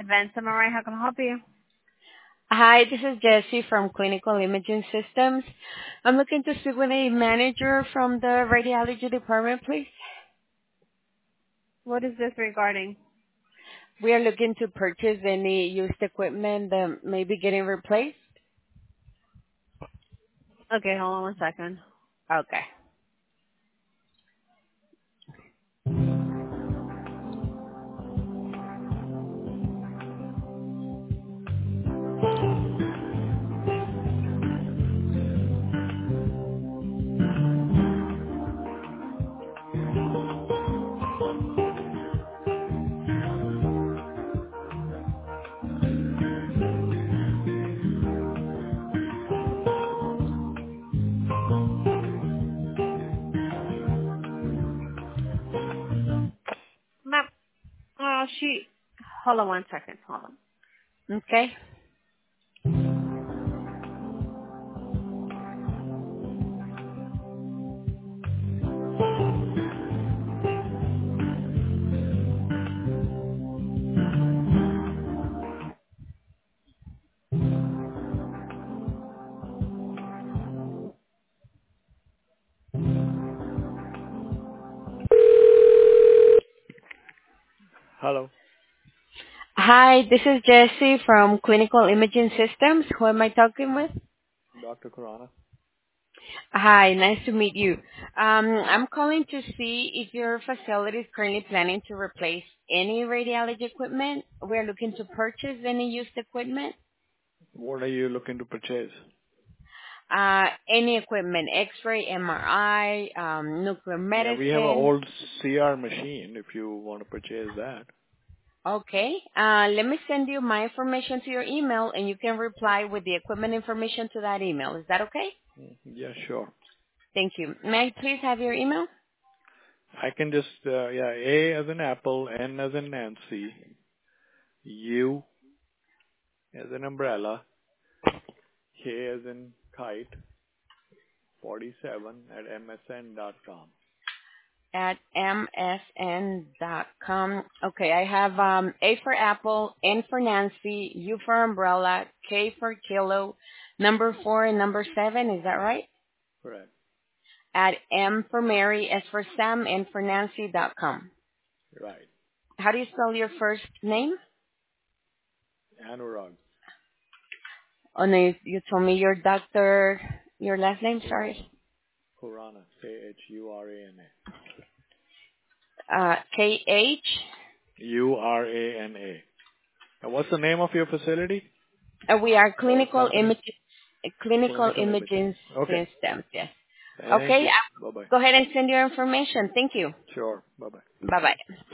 Advanced MRI, how can I help you? Hi, this is Jessie from Clinical Imaging Systems. I'm looking to speak with a manager from the radiology department, please. What is this regarding? We are looking to purchase any used equipment that may be getting replaced. Okay, hold on one second. Okay. Ma'am, hold on one second, hold on. Okay. Hello, Hi, this is Jessie from Clinical Imaging Systems. Who am I talking with? Dr. Khurana. Hi, nice to meet you. I'm calling to see if your facility is currently planning to replace any radiology equipment. We're looking to purchase any used equipment. What are you looking to purchase? Any equipment, X-ray, MRI, nuclear Yeah, we have an medicine. old CR machine if you want to purchase that. Okay. Let me send you my information to your email, and you can reply with the equipment information to that email. Is that okay? Yeah, sure. Thank you. May I please have your email? I can just, A as in apple, N as in Nancy, U as in umbrella, K as in kite, 47 at msn.com. At msn.com. Okay, I have A for Apple, N for Nancy, U for umbrella, K for kilo, number 4 and number 7. Is that right? Correct. At M for Mary, S for Sam, N for Nancy.com. Right. How do you spell your first name? Anurag. Oh, no, you told me your doctor, your last name, sorry. Khurana. Khurana. K-H. Urana. And what's the name of your facility? We are Or company? clinical Clinical imaging. imaging Okay. systems, yes. Thank Okay, you. I'll Bye-bye. go ahead and send your information. Thank you. Sure. Bye-bye. Bye-bye.